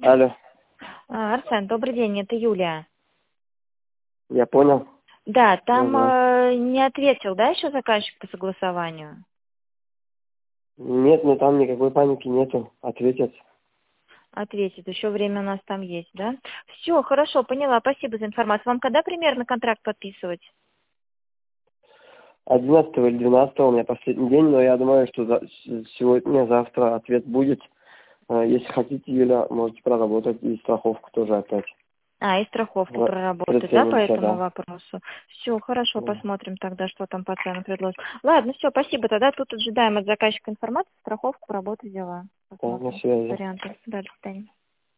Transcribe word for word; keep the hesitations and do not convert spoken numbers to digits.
Алло, А, Арсен, добрый день, это Юлия. я понял. Да, там Ага. э, не ответил, да, еще заказчик по согласованию? Нет, ну там никакой паники нету. Ответят. Ответит, еще время у нас там есть, да? Все, хорошо, поняла, спасибо за информацию. Вам когда примерно контракт подписывать? Одиннадцатого или двенадцатого у меня последний день, но я думаю, что за- с- сегодня, завтра ответ будет. А, Если хотите, Юля, можете проработать и страховку тоже опять. А, и страховку В- проработать, да, по Приценимся, этому да. вопросу? Все, хорошо, Да. посмотрим тогда, что там по ценам предложат. Ладно, все, спасибо. Тогда тут ожидаем от заказчика информацию, страховку, работу, дела. Да, на Посмотрим связи. варианты. Да, до свидания.